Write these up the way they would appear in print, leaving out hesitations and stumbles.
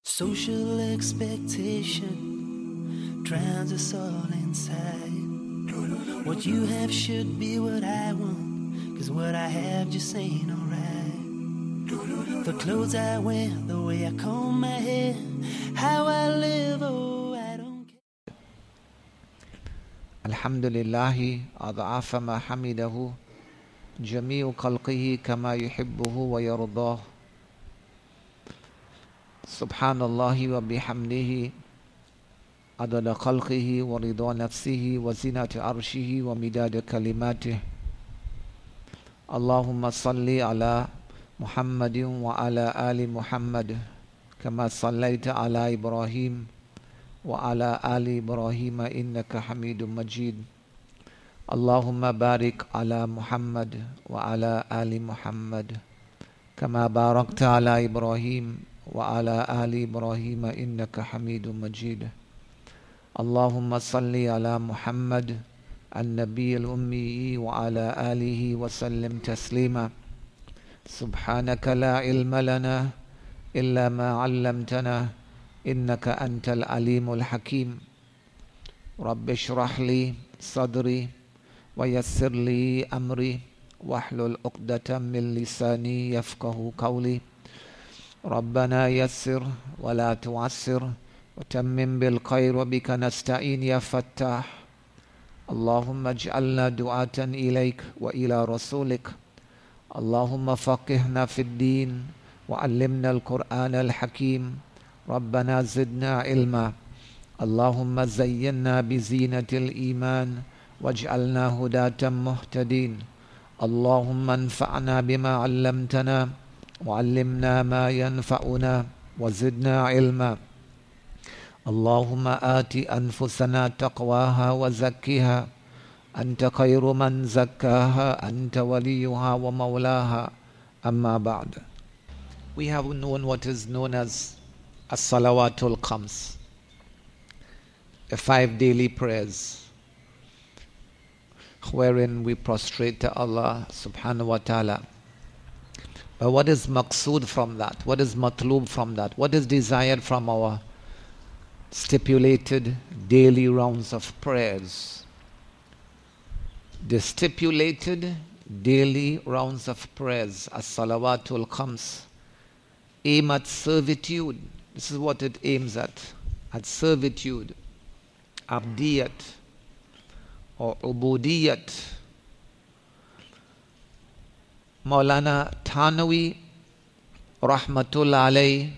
Social expectation drowns us all inside. What you have should be what I want, 'cause what I have just ain't alright. The clothes I wear, the way I comb my hair, how I live, oh, I don't care. Alhamdulillahi ad'afa ma hamidahu jami'u khalqihi kama yuhibbuhu wa yardah. Subhanallahi wa bihamdihi adada khalqihi wa ridha nafsihi wa zinati arshihi wa midada kalimatih. Allahumma salli ala Muhammadin wa ala ali Muhammad kama sallaita ala Ibrahim wa ala ali Ibrahim innaka Hamidum Majid. Allahumma barik ala Muhammad wa ala ali Muhammad kama barakta ala Ibrahim wa ala ali Ibrahim innaka Hamidum Majid. Allahumma salli ala Muhammad النبي الأمي وعلى آله وسلم تسليما. سبحانك لا علم لنا إلا ما علمتنا إنك أنت العليم الحكيم. رب اشرح لي صدري ويسر لي أمري واحلل عقدة من لساني يفقه قولي. ربنا يسر ولا تعسر وتمم بالخير وبك نستعين يا فتاح. اللهم اجعلنا دعاة إليك وإلى رسولك. اللهم فقهنا في الدين وعلمنا القرآن الحكيم. ربنا زدنا علما. اللهم زينا بزينة الإيمان واجعلنا هداة مهتدين. اللهم انفعنا بما علمتنا وعلمنا ما ينفعنا وزدنا علما. اللهم آت أنفسنا تقواها وزكها أنت خير من زكاها أنت وليها ومولاها. أما بعد. We have known what is known as As-Salawatul Khams, the 5 daily prayers, wherein we prostrate to Allah subhanahu wa ta'ala. But what is maqsood from that? What is matlub from that? What is desired from our stipulated daily rounds of prayers? The stipulated daily rounds of prayers, as-salawatul khams, aim at servitude. This is what it aims at servitude, abdiyat or ubudiyat. Maulana Thanwi rahmatullah alayhi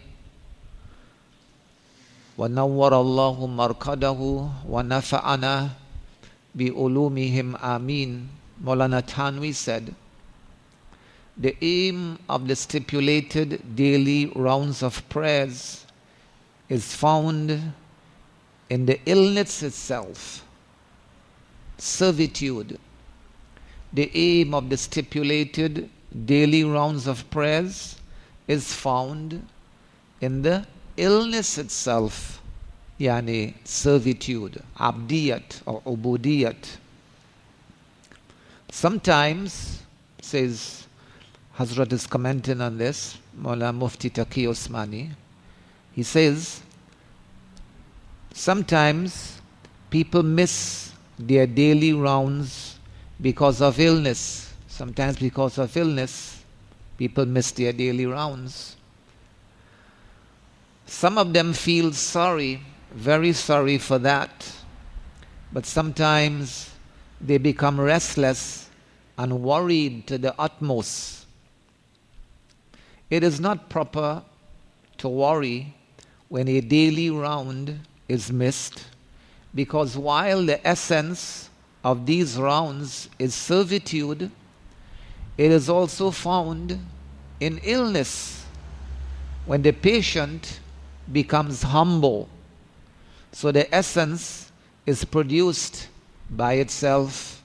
وَنَوَّرَ اللَّهُ مَرْقَدَهُ وَنَفَعَنَا بِعُلُومِهِمْ آمين. Maulana Thanwi said, the aim of the stipulated daily rounds of prayers is found in the illness itself, servitude. The aim of the stipulated daily rounds of prayers is found in the illness itself, yani servitude, abdiyat or ubudiyat. Sometimes, says Hazrat is commenting on this, Maulana Mufti Taqi Osmani, he says, sometimes people miss their daily rounds because of illness. Sometimes because of illness, people miss their daily rounds. Some of them feel sorry, very sorry for that. But sometimes they become restless and worried to the utmost. It is not proper to worry when a daily round is missed, because while the essence of these rounds is servitude, it is also found in illness, when the patient becomes humble. So the essence is produced by itself.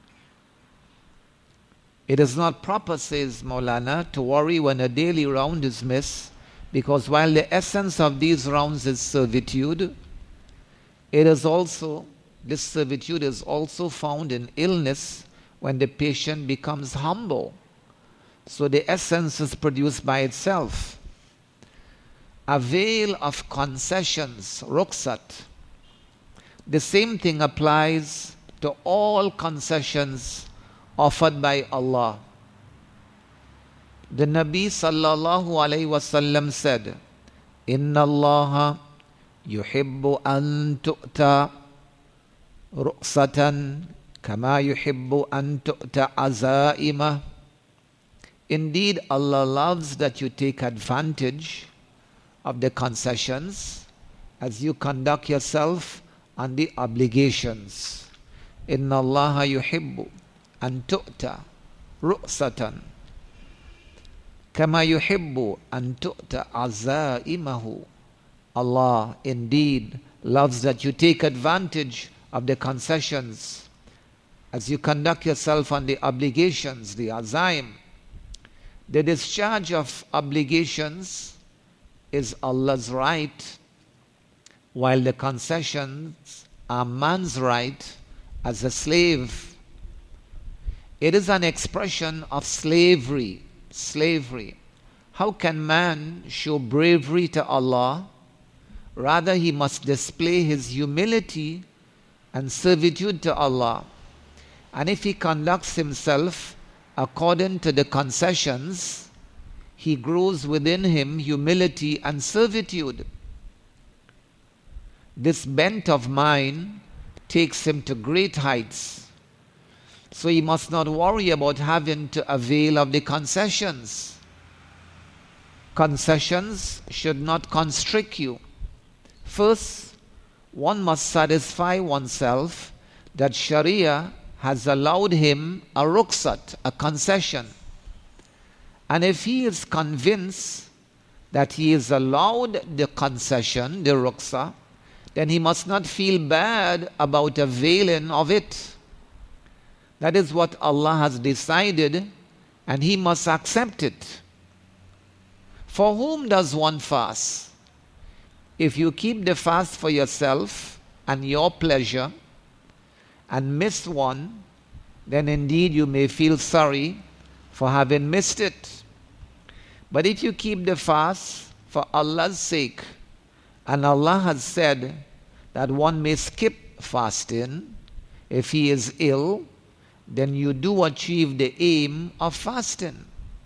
It is not proper, says Maulana, to worry when a daily round is missed, because while the essence of these rounds is servitude, it is also, this servitude is also found in illness when the patient becomes humble. So the essence is produced by itself. avail of concessions, rukhsat. The same thing applies to all concessions offered by Allah. The Nabi sallallahu alayhi wasallam said, Inna Allah yuhibbu an tu'ta rukhsatan kama yuhibbu an tu'ta azaimah. Indeed, Allah loves that you take advantage of the concessions as you conduct yourself on the obligations. Inna Allah yuhibbu an tu'ta rukhsatan kama yuhibbu an tu'ta azaimahu. Allah indeed loves that you take advantage of the concessions as you conduct yourself on the obligations, the azaim. The discharge of obligations is Allah's right, while the concessions are man's right as a slave. It is an expression of slavery. How can man show bravery to Allah? Rather, he must display his humility and servitude to Allah. And if he conducts himself according to the concessions, he grows within him humility and servitude. This bent of mind takes him to great heights. So he must not worry about having to avail of the concessions. Concessions should not constrict you. First, one must satisfy oneself that Sharia has allowed him a rukhsat, a concession. And if he is convinced that he is allowed the concession, the rukhsah, then he must not feel bad about availing of it. That is what Allah has decided, and he must accept it. For whom does one fast? If you keep the fast for yourself and your pleasure and miss one, then indeed you may feel sorry for having missed it. But if you keep the fast for Allah's sake, and Allah has said that one may skip fasting if he is ill, then you do achieve the aim of fasting.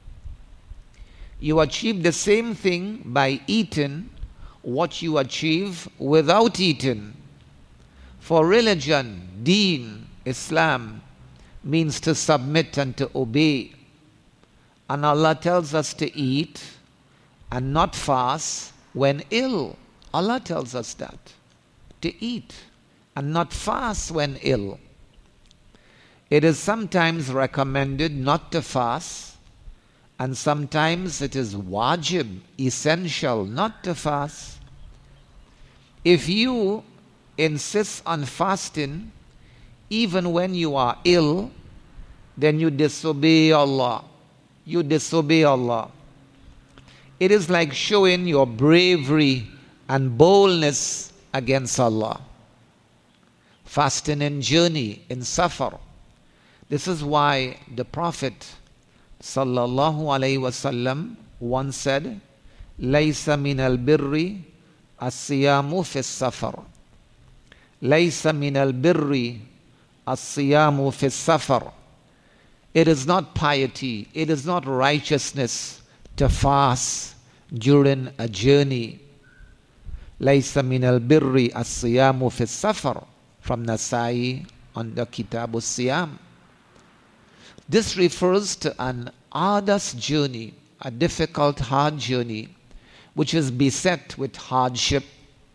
You achieve the same thing by eating what you achieve without eating. For religion, deen, Islam, means to submit and to obey. And Allah tells us to eat and not fast when ill. Allah tells us that. To eat and not fast when ill. It is sometimes recommended not to fast, and sometimes it is wajib, essential, not to fast. If you insist on fasting even when you are ill, then you disobey Allah. You disobey Allah. It is like showing your bravery and boldness against Allah. Fasting in journey, in safar. This is why the Prophet sallallahu alaihi wasallam once said, "Laysa min al-birri as-siyamu fi as-safar." Laysa min al-birri as-siyamu fi as-safar. It is not piety, it is not righteousness to fast during a journey. Laysa min al-birri as-siyamu fi as-safar, from Nasai on the Kitab al-Siyam. This refers to an arduous journey, a difficult, hard journey, which is beset with hardship.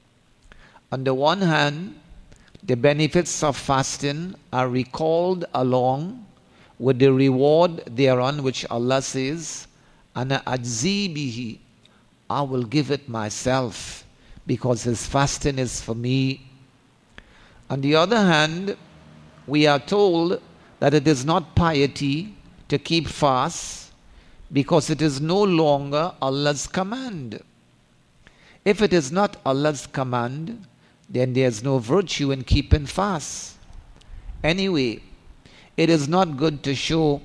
On the one hand, the benefits of fasting are recalled along with the reward thereon, which Allah says, "Ana ajzi bihi," I will give it myself, because his fasting is for me. On the other hand, we are told that it is not piety to keep fast because it is no longer Allah's command. If it is not Allah's command, then there is no virtue in keeping fast. Anyway, it is not good to show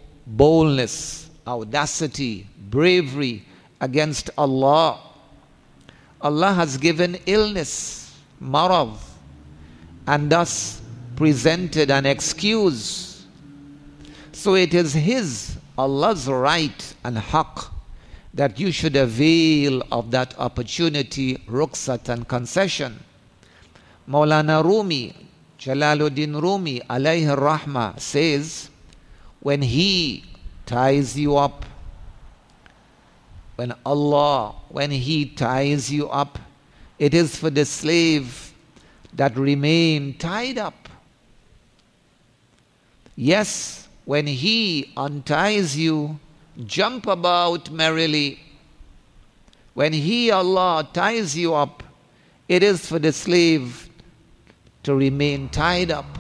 boldness, audacity, bravery against Allah. Allah has given illness, marad, and thus presented an excuse. So it is His, Allah's right and haqq that you should avail of that opportunity, rukhsat and concession. Maulana Rumi, Jalaluddin Rumi, alayhi rahmah, says, when He ties you up, when He ties you up, it is for the slave that remain tied up. Yes, when He unties you, jump about merrily. When He, Allah, ties you up, it is for the slave to remain tied up.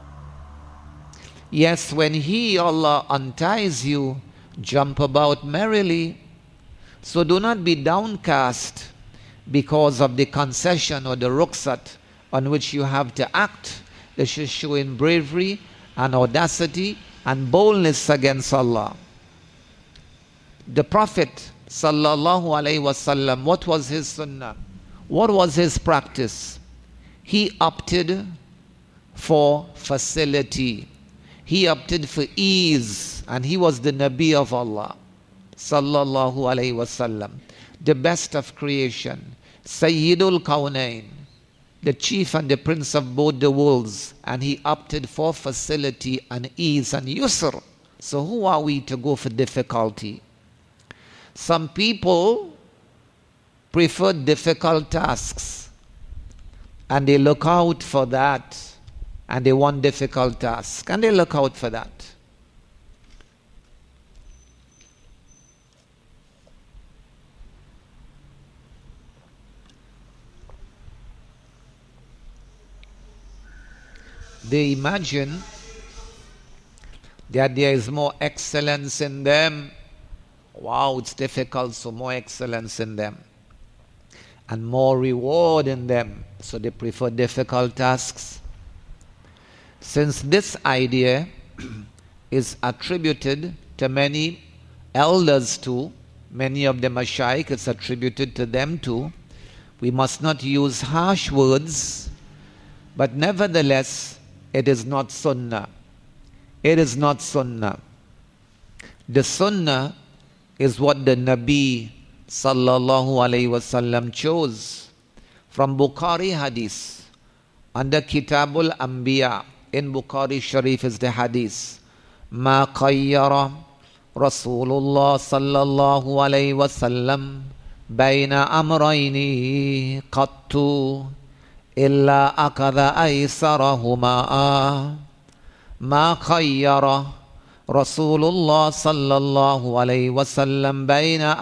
Yes, when He, Allah, unties you, jump about merrily. So do not be downcast because of the concession or the rukhsat on which you have to act. This is showing bravery and audacity and boldness against Allah. The Prophet sallallahu alaihi wasallam, what was his sunnah? What was his practice? He opted for facility. He opted for ease, and he was the Nabi of Allah sallallahu alaihi wasallam, the best of creation, Sayyidul Kawnain, the chief and the prince of both the worlds, and he opted for facility and ease and yusr. So who are we to go for difficulty? Some people prefer difficult tasks and they look out for that, and they want difficult tasks and they look out for that. They imagine that there is more excellence in them. Wow, it's difficult, so more excellence in them. And more reward in them. So they prefer difficult tasks. Since this idea is attributed to many elders too, many of the mashayikh, it's attributed to them too, we must not use harsh words, but nevertheless, it is not sunnah. It is not sunnah. The sunnah is what the Nabi sallallahu alayhi wasallam chose. From Bukhari hadith, under Kitabul Anbiya, in Bukhari Sharif is the hadith. Ma qayyara Rasulullah sallallahu alayhi wasallam bayna amrayni qattu illa akadha aysarahuma. Ma qayyara Rasulullah sallallahu alayhi wasallam bayna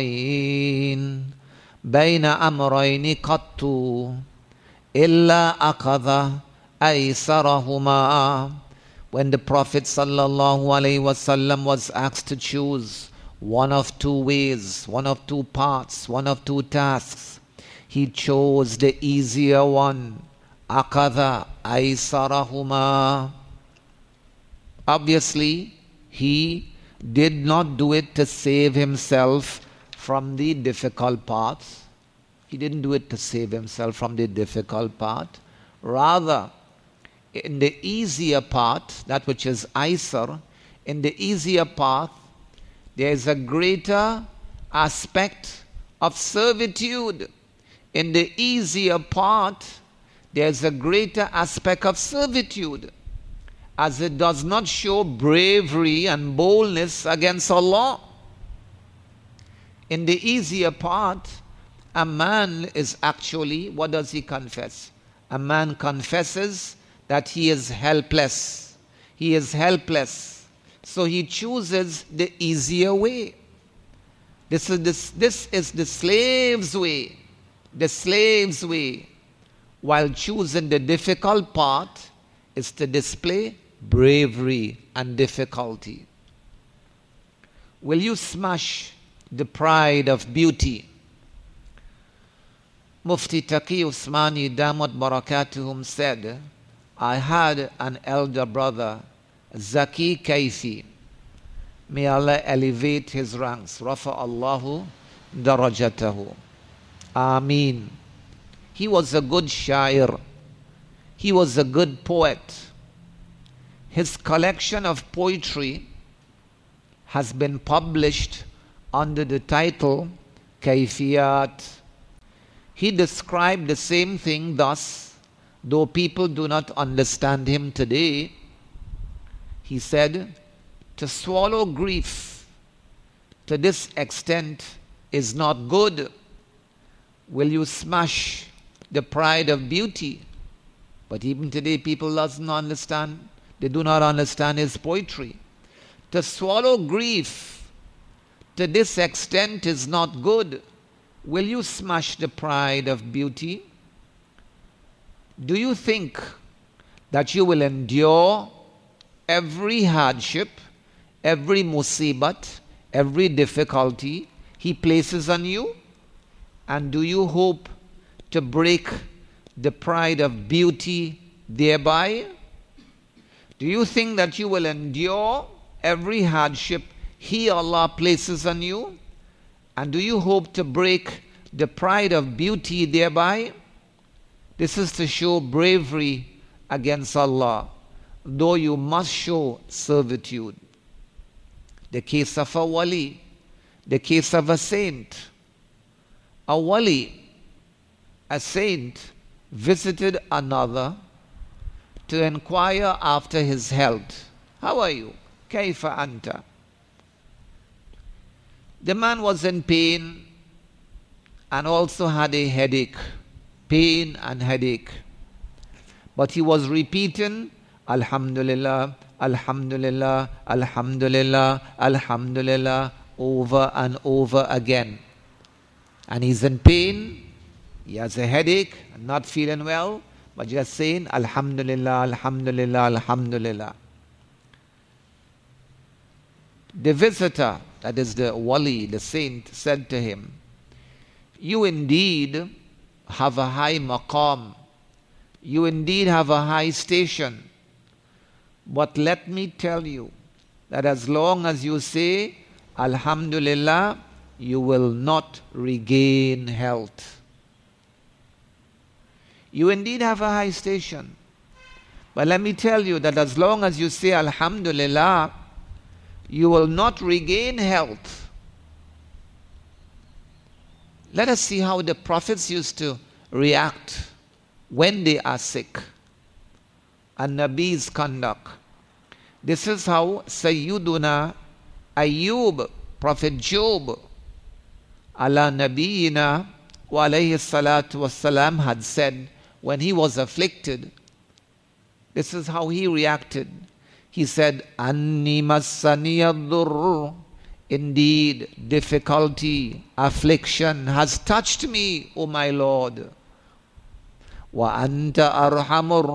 amrayni qattu illa akadha aysarahuma. When the Prophet sallallahu alayhi wasallam was asked to choose one of two ways, one of two paths, one of two tasks, he chose the easier one. Akadha aysarahuma. Obviously, he did not do it to save himself from the difficult parts. He didn't do it to save himself from the difficult part. Rather, in the easier part, that which is aysar, in the easier path, there is a greater aspect of servitude. In the easier part, there is a greater aspect of servitude, as it does not show bravery and boldness against Allah. In the easier part, a man is actually, what does he confess? A man confesses that he is helpless. He is helpless. So he chooses the easier way. This is the slave's way. The slave's way. While choosing the difficult part is to display bravery and difficulty. Will you smash the pride of beauty? Mufti Taqi Usmani Damat Barakatuhum said, I had an elder brother, Zaki Kaifi. May Allah elevate his ranks. Rafa Allahu darajatahu. Ameen. He was a good shair. He was a good poet. His collection of poetry has been published under the title Kayfiyat. He described the same thing thus, though people do not understand him today. He said, to swallow grief to this extent is not good. Will you smash the pride of beauty? But even today people doesn't understand. They do not understand his poetry. To swallow grief to this extent is not good. Will you smash the pride of beauty? Do you think that you will endure every hardship, every musibat, every difficulty he places on you? And do you hope to break the pride of beauty thereby? Do you think that you will endure every hardship He, Allah, places on you? And do you hope to break the pride of beauty thereby? This is to show bravery against Allah, though you must show servitude. The case of a wali, the case of a saint. A wali, a saint, visited another to inquire after his health. How are you? Kaifa anta? The man was in pain and also had a headache. Pain and headache. But he was repeating, Alhamdulillah, Alhamdulillah, Alhamdulillah, Alhamdulillah, over and over again. And he's in pain, he has a headache, not feeling well, but just saying, Alhamdulillah, Alhamdulillah, Alhamdulillah. The visitor, that is the wali, the saint, said to him, you indeed have a high maqam. You indeed have a high station. But let me tell you that as long as you say Alhamdulillah, you will not regain health. You indeed have a high station. But let me tell you that as long as you say Alhamdulillah, you will not regain health. Let us see how the prophets used to react when they are sick. And Nabi's conduct. This is how Sayyiduna Ayyub, Prophet Job, ala Nabiyina wa alayhi salatu wassalam, had said when he was afflicted. This is how he reacted. He said, Anni massani ad-durr. Indeed, difficulty, affliction has touched me, O my Lord. Wa anta arhamur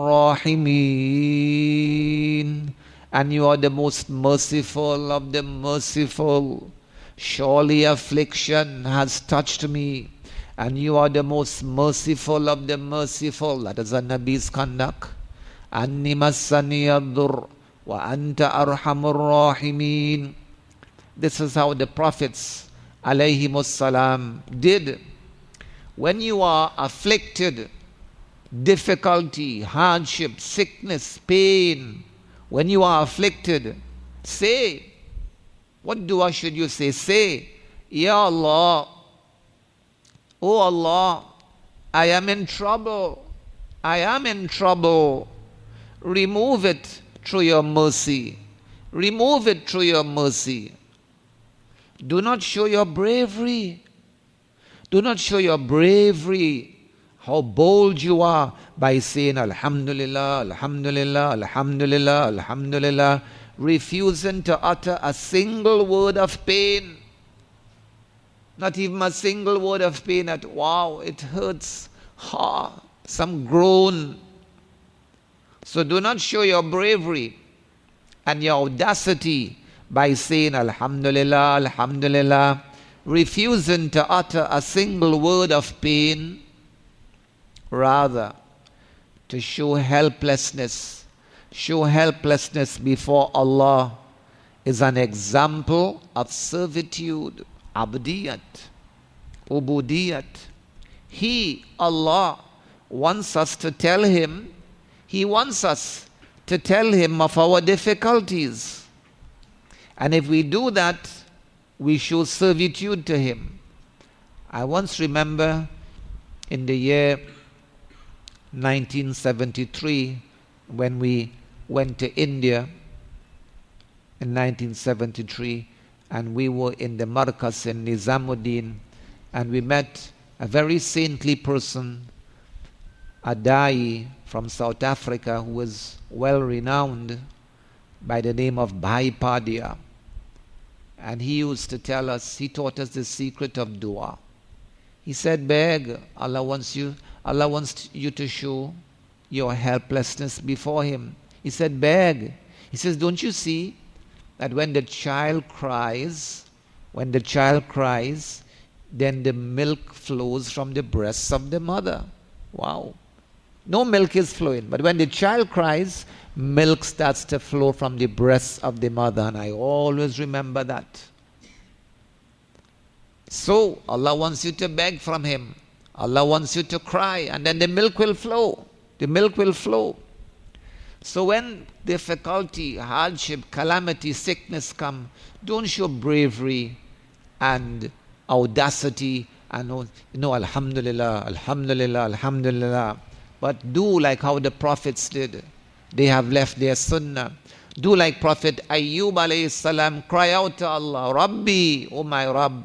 rahimin. And you are the most merciful of the merciful. Surely affliction has touched me, and you are the most merciful of the merciful. That is a Nabi's conduct. Anni massani ad-durr wa anta arhamur rahimin. This is how the prophets alayhimus salam did. When you are afflicted, difficulty, hardship, sickness, pain, when you are afflicted, say, what dua should you say? Say, Ya Allah, O Allah, I am in trouble. I am in trouble. Remove it through your mercy. Remove it through your mercy. Do not show your bravery. Do not show your bravery, how bold you are, by saying Alhamdulillah, Alhamdulillah, Alhamdulillah, Alhamdulillah, refusing to utter a single word of pain. Not even a single word of pain at, wow, it hurts. Some groan. So do not show your bravery and your audacity by saying Alhamdulillah, Alhamdulillah, refusing to utter a single word of pain. Rather, to show helplessness. Show helplessness before Allah is an example of servitude, abdiyat, ubudiyat. He, Allah, wants us to tell Him, He wants us to tell Him of our difficulties. And if we do that, we show servitude to Him. I once remember in the year 1973, when we went to India in 1973, and we were in the Markas in Nizamuddin, and we met a very saintly person, a Dai from South Africa who was well renowned by the name of Bhai Padia. And he used to tell us, he taught us the secret of dua. He said, beg, Allah wants you to show your helplessness before Him. He said, beg. He says, don't you see that when the child cries, then the milk flows from the breasts of the mother. Wow. No milk is flowing, but when the child cries, milk starts to flow from the breasts of the mother. And I always remember that. So Allah wants you to beg from Him. Allah wants you to cry, and then the milk will flow. The milk will flow. So when difficulty, hardship, calamity, sickness come, don't show bravery and audacity and Alhamdulillah, Alhamdulillah, Alhamdulillah. But do like how the prophets did. They have left their sunnah. Do like Prophet Ayyub alayhi salam, cry out to Allah, Rabbi, O my Rabb,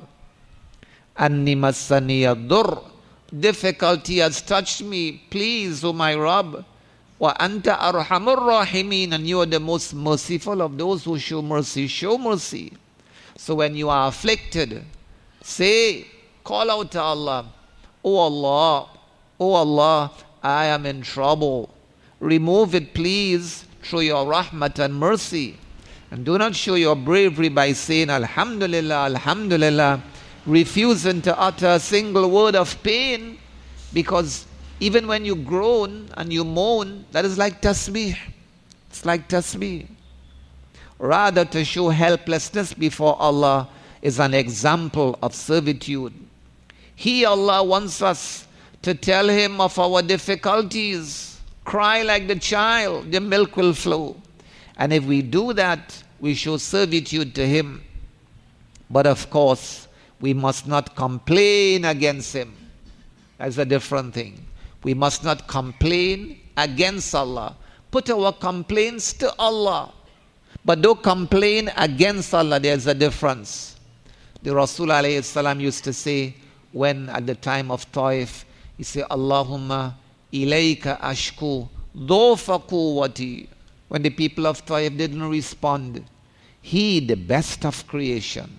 Anni massani ad-dur. Difficulty has touched me. Please, O my Rabb. Wa anta arhamur rahimin. And you are the most merciful of those who show mercy. Show mercy. So when you are afflicted, say, call out to Allah. O Allah, O Allah, I am in trouble. Remove it, please, through your rahmat and mercy. And do not show your bravery by saying, Alhamdulillah, Alhamdulillah, refusing to utter a single word of pain, because even when you groan and you moan, that is like tasbih. It's like tasbih. Rather, to show helplessness before Allah is an example of servitude. He, Allah, wants us to tell Him of our difficulties. Cry like the child, the milk will flow. And if we do that, we show servitude to Him. But of course, we must not complain against Him. That's a different thing. We must not complain against Allah. Put our complaints to Allah. But don't complain against Allah. There's a difference. The Rasul alayhi salam used to say, when at the time of Taif, he said, Allahumma ilayka ashku dhofa quwwati. When the people of Taif didn't respond, He, the best of creation,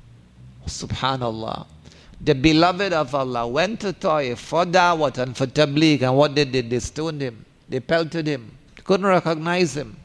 Subhanallah, the beloved of Allah, went to Taif for da'wat and for tabligh, and what they did? They stoned him. They pelted him. They couldn't recognize him.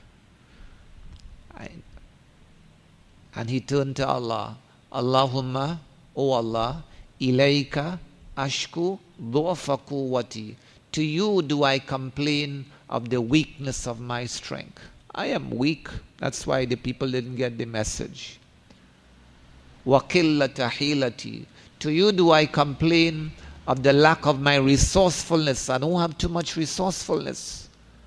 And he turned to Allah. Allahumma, O Allah, ilayka ashku dhu'fa quwwati. To you do I complain of the weakness of my strength. I am weak. That's why the people didn't get the message. Wa qillata hilati. To you do I complain of the lack of my resourcefulness. I don't have too much resourcefulness.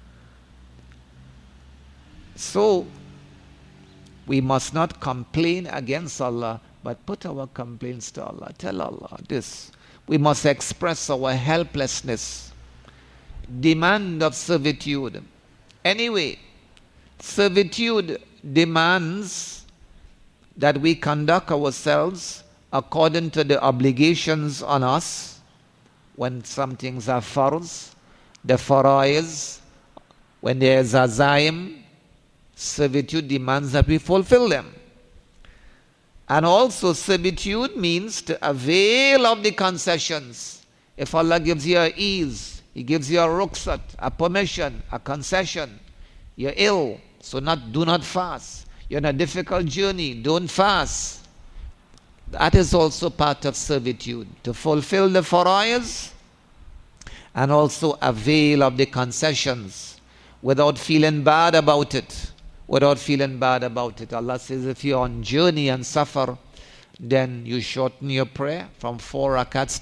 So, we must not complain against Allah, but put our complaints to Allah. Tell Allah this. We must express our helplessness. Demand of servitude. Anyway, servitude demands that we conduct ourselves according to the obligations on us. When some things are farz, the faraiz, when there is azaim, servitude demands that we fulfill them. And also servitude means to avail of the concessions. If Allah gives you a ease, He gives you a rukhsat, a permission, a concession. You're ill, so do not fast. You're on a difficult journey, don't fast. That is also part of servitude, to fulfill the faraiz and also avail of the concessions without feeling bad about it. Without feeling bad about it. Allah says if you're on journey and suffer, then you shorten your prayer from 4 rakats to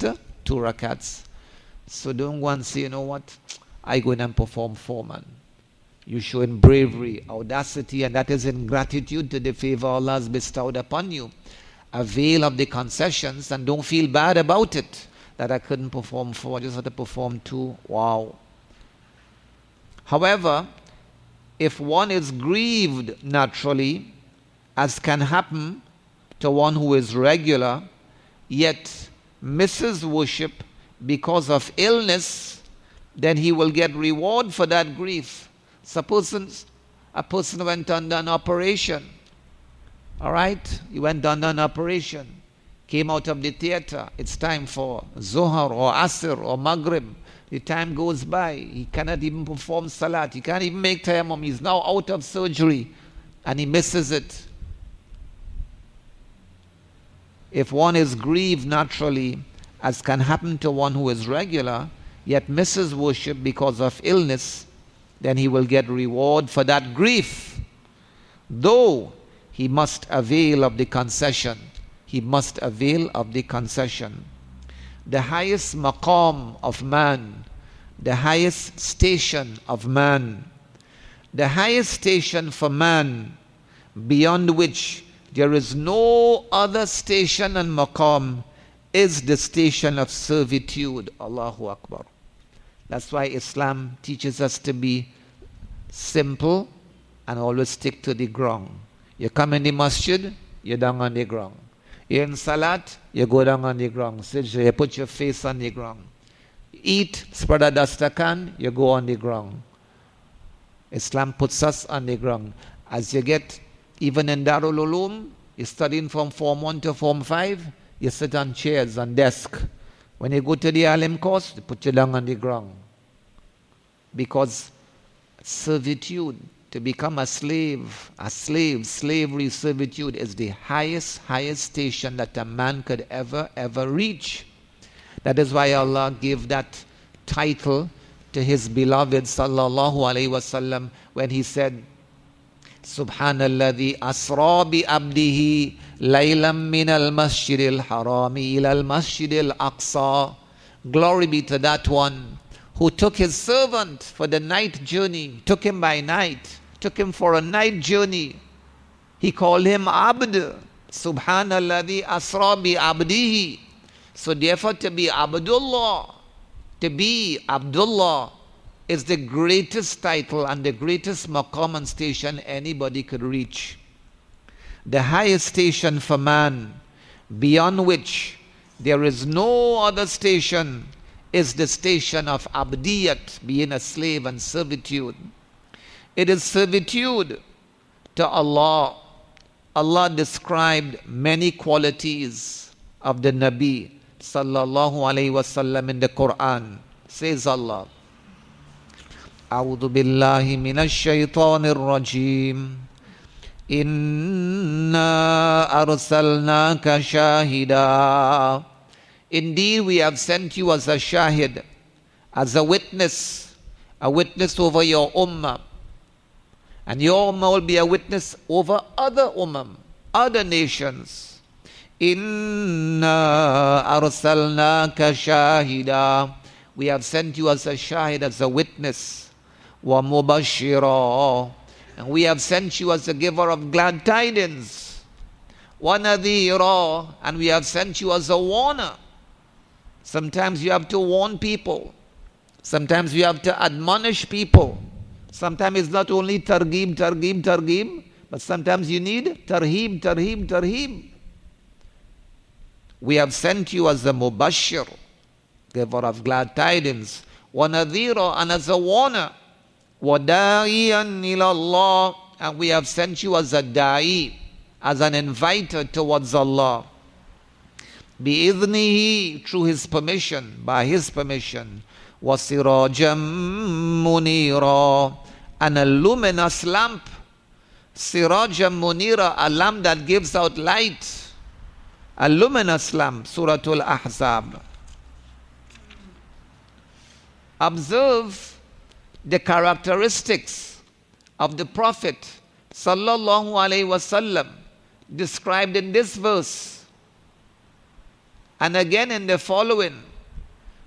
2 rakats. So don't go and say, you know what, I go in and perform 4, man. You showing bravery, audacity, and that is in gratitude to the favor Allah has bestowed upon you. Avail of the concessions and don't feel bad about it, that I couldn't perform 4, I just had to perform 2. Wow. However, if one is grieved naturally, as can happen to one who is regular, yet misses worship because of illness, then he will get reward for that grief. Suppose a person went under an operation. All right? He went under an operation, came out of the theater. It's time for Zohar or Asr or Maghrib. The time goes by. He cannot even perform Salat. He can't even make Tayammum. He's now out of surgery and he misses it. If one is grieved naturally, as can happen to one who is regular, yet misses worship because of illness, then he will get reward for that grief, though he must avail of the concession. He must avail of the concession. The highest maqam of man, the highest station of man, the highest station for man, beyond which there is no other station and maqam, is the station of servitude. Allahu Akbar. That's why Islam teaches us to be simple and always stick to the ground. You come in the masjid, you're down on the ground. You're in salat, you go down on the ground. Sajda, you put your face on the ground. Eat, spread a dastakan, you go on the ground. Islam puts us on the ground. As you get, even in Darul Ulum, you're studying from Form 1 to Form 5, you sit on chairs, on desk. When you go to the Alim course, they put you down on the ground. Because servitude, to become a slave, slavery, servitude is the highest station that a man could ever reach. That is why Allah gave that title to His beloved sallallahu alaihi wasallam when He said, Subhanalladhi asra bi abdihi laylam min al-masjidil harami ila al-masjidil aqsa. Glory be to that one who took his servant for the night journey, took him by night, took him for a night journey. He called him Abd. Subhanalladhi asra bi abdihi. So therefore to be Abdullah is the greatest title and the greatest maqam and station anybody could reach. The highest station for man, beyond which there is no other station, is the station of abdiyat, being a slave, and servitude. It is servitude to Allah. Allah described many qualities of the Nabi sallallahu alayhi wasallam in the Quran. Says Allah, A'udhu billahi minash shaitanir rajim. Inna arsalnaka shahida. Indeed, we have sent you as a shahid, as a witness over your ummah. And your ummah will be a witness over other ummah, other nations. Inna arsalnaka shahida. We have sent you as a shahid, as a witness. Wa mubashira. And we have sent you as a giver of glad tidings. Wa nadhira. And we have sent you as a warner. Sometimes you have to warn people. Sometimes you have to admonish people. Sometimes it's not only targhib, but sometimes you need tarhib. We have sent you as a mubashir, giver of glad tidings, wa nadhira, and as a warner, wa da'iyan ila Allah, and we have sent you as a da'i, as an inviter towards Allah, bi'idhnihi, through His permission, by His permission, wa sirajam munira, and a luminous lamp, sirajam munira, a lamp that gives out light, a luminous lamp. Suratul Ahzab. Observe the characteristics of the Prophet sallallahu alaihi wasallam described in this verse and again in the following.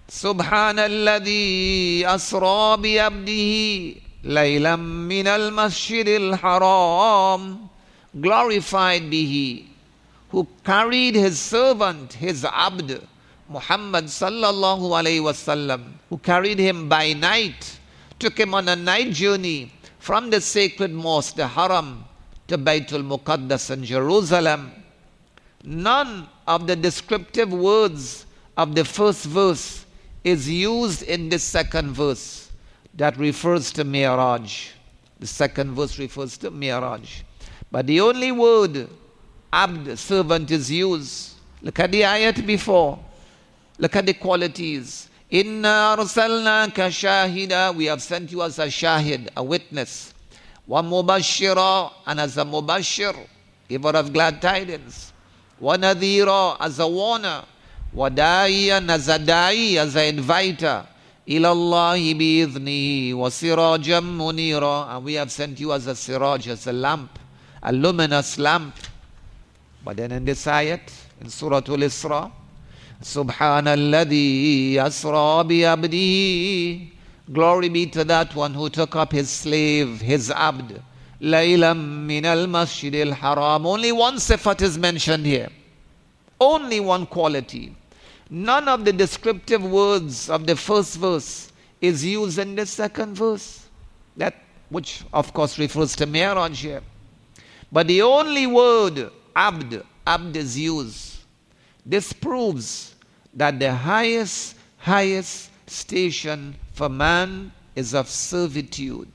Subhanalladhi asra bi abdihi laylam minal masjidil haram. Glorified be He who carried His servant, His abd, Muhammad sallallahu alayhi wasallam, who carried him by night, took him on a night journey from the sacred mosque, the Haram, to Baytul Muqaddas in Jerusalem. None of the descriptive words of the first verse is used in the second verse that refers to Mi'raj. The second verse refers to Mi'raj. But the only word, abd, servant, is used. Look at the ayat before. Look at the qualities. Inna arsalnaka shahida. We have sent you as a shahid, a witness. Wa mubashshira, and as a mubashshir, giver of glad tidings. Wa nadhira, as a warner. Wa da'iyan, as a da'i, as an inviter. Ilallahi bi'idhnihi wa sirajan munira. And we have sent you as a siraj, as a lamp, a luminous lamp. But then in this ayat, in Surah Al-Isra, Subhanalladhi asra bi abdihi. Glory be to that one who took up his slave, his abd. Laylam minal masjidil haram. Only one sifat is mentioned here. Only one quality. None of the descriptive words of the first verse is used in the second verse. That which of course refers to Mi'raj here. But the only word, abd is used. This proves that the highest station for man is of servitude,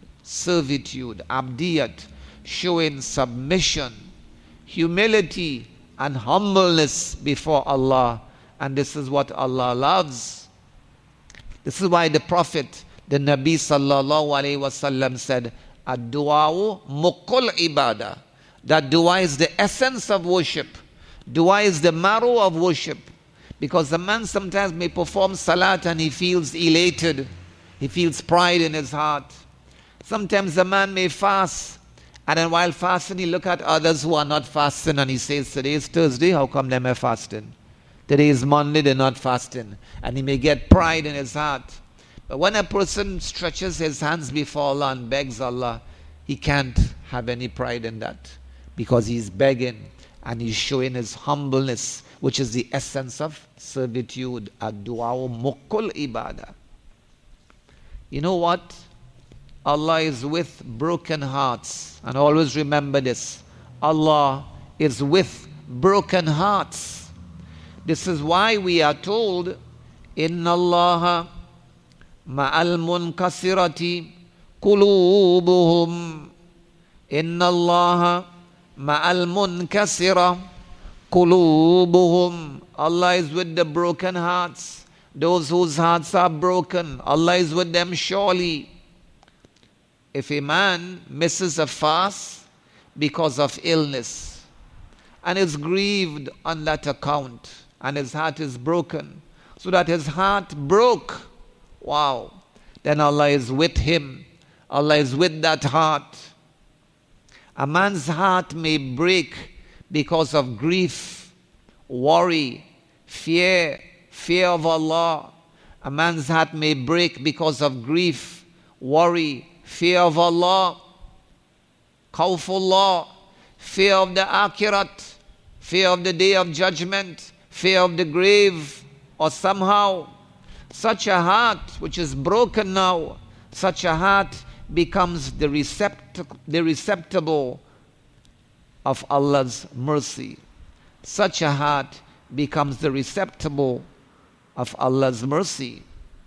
abdiyat, showing submission, humility and humbleness before Allah. And this is what Allah loves. This is why the Prophet, the Nabi sallallahu alayhi wasallam said, ad-du'a'u muqul ibadah. That dua is the essence of worship. Dua is the marrow of worship. Because the man sometimes may perform salat and he feels elated. He feels pride in his heart. Sometimes the man may fast, and then while fasting he look at others who are not fasting and he says, today is Thursday, how come them are fasting? Today is Monday, they're not fasting. And he may get pride in his heart. But when a person stretches his hands before Allah and begs Allah, he can't have any pride in that. Because he's begging and he's showing his humbleness, which is the essence of servitude. Ad-du'a'u muqul ibadah. You know what? Allah is with broken hearts. And always remember this. Allah is with broken hearts. This is why we are told, Inna Allaha ma'al munkasirati qulubuhum. Inna Allaha ma'al munkasira qulubuhum. Allah is with the broken hearts. Those whose hearts are broken, Allah is with them surely. If a man misses a fast because of illness and is grieved on that account and his heart is broken, so that his heart broke, wow, then Allah is with him. Allah is with that heart. A man's heart may break because of grief, worry, fear of Allah. A man's heart may break because of grief, worry, fear of Allah, khawfullah, fear of the akhirat, fear of the day of judgment, fear of the grave, or somehow such a heart which is broken now, such a heart becomes the receptacle of Allah's mercy. Such a heart becomes the receptacle of Allah's mercy.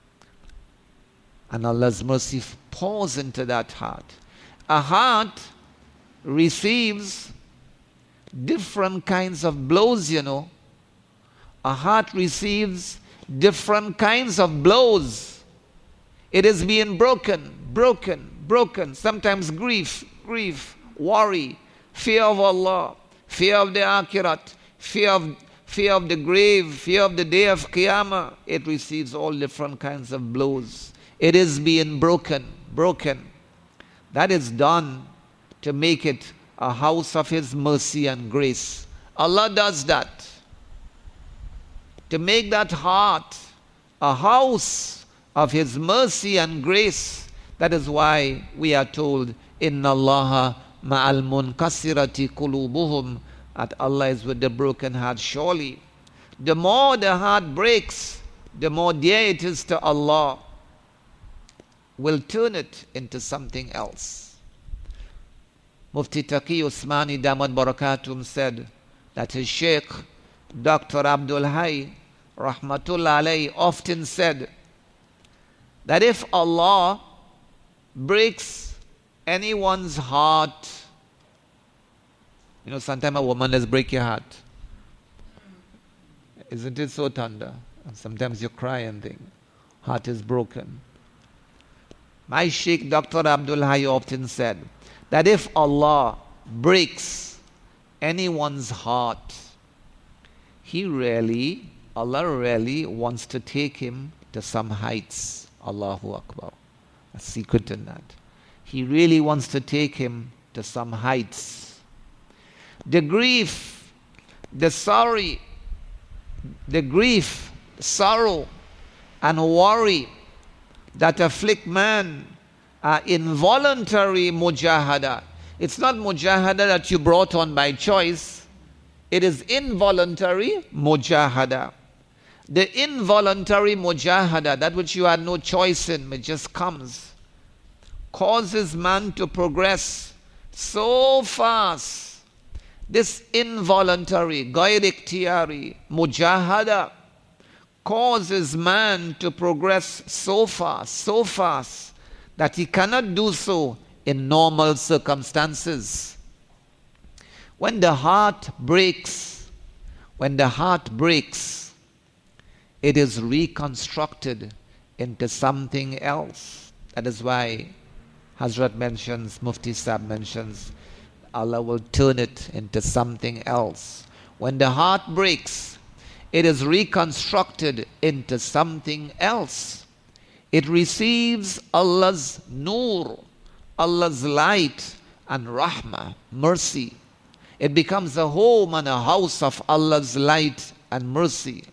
And Allah's mercy pours into that heart. A heart receives different kinds of blows, you know. A heart receives different kinds of blows. It is being broken. Sometimes grief, worry, fear of Allah, fear of the akhirat, fear of the grave, fear of the day of Qiyamah. It receives all different kinds of blows. It is being broken. That is done to make it a house of His mercy and grace. Allah does that to make that heart a house of His mercy and grace. That is why we are told, Inna Allaha ma'al munkasirati qulubuhum, that Allah is with the broken heart. Surely, the more the heart breaks, the more dear it is to Allah, will turn it into something else. Mufti Taqi Usmani Damat Barakatum said that his Sheikh, Dr. Abdul Hayy, Rahmatullah alayhi, often said that if Allah breaks anyone's heart, sometimes a woman does break your heart. Isn't it so tender? And sometimes you cry and think, heart is broken. My Sheikh Dr. Abdul Hayy often said that if Allah breaks anyone's heart, Allah really wants to take him to some heights. Allahu Akbar. A secret in that. He really wants to take him to some heights. The grief, the sorrow, and worry that afflict man are involuntary mujahada. It's not mujahada that you brought on by choice. It is involuntary mujahada. The involuntary mujahada, that which you had no choice in, it just comes, causes man to progress so fast. This involuntary, ghair ikhtiyari, mujahada causes man to progress so fast that he cannot do so in normal circumstances. When the heart breaks, it is reconstructed into something else. That is why Hazrat mentions, Mufti Sahib mentions, Allah will turn it into something else. When the heart breaks, it is reconstructed into something else. It receives Allah's nur, Allah's light and rahmah, mercy. It becomes a home and a house of Allah's light and mercy.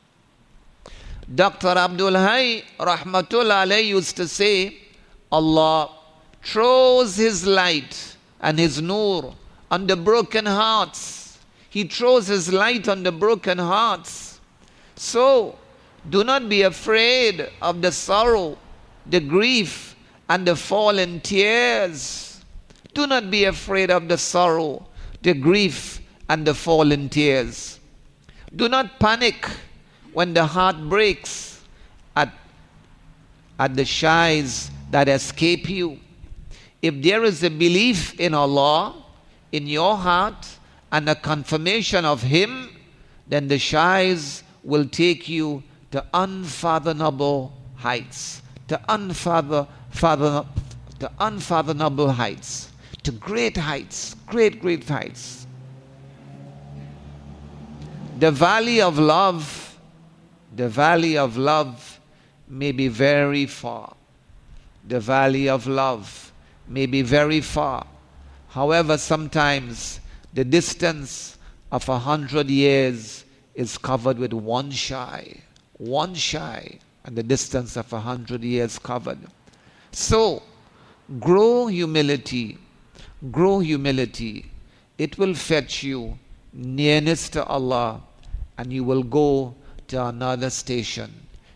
Dr. Abdul Hayy, Rahmatullah alayhi, used to say, Allah throws His light and His nur on the broken hearts. He throws His light on the broken hearts. So, do not be afraid of the sorrow, the grief, and the fall in tears. Do not be afraid of the sorrow, the grief, and the fall in tears. Do not panic when the heart breaks at the shies that escape you. If there is a belief in Allah in your heart and a confirmation of Him, then the shies will take you to unfathomable heights, to unfathomable heights, to great heights, great heights. The valley of love may be very far. The valley of love may be very far. However, sometimes the distance of 100 years is covered with one shy, and the distance of 100 years covered. So, grow humility. It will fetch you nearness to Allah, and you will go to another station.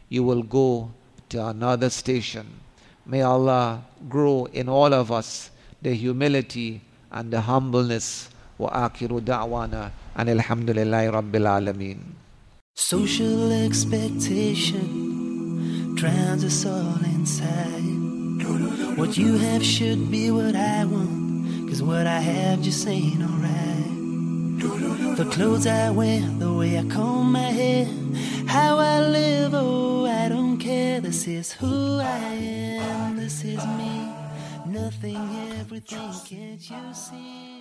May Allah grow in all of us the humility and the humbleness. Wa akhiru da'wana and alhamdulillahi rabbil alameen. Social expectation drowns us all inside. What you have should be what I want, 'cause what I have just ain't alright. The clothes I wear, the way I comb my hair, how I live, oh I don't care. This is who I am, this is me. Nothing, everything, can't you see?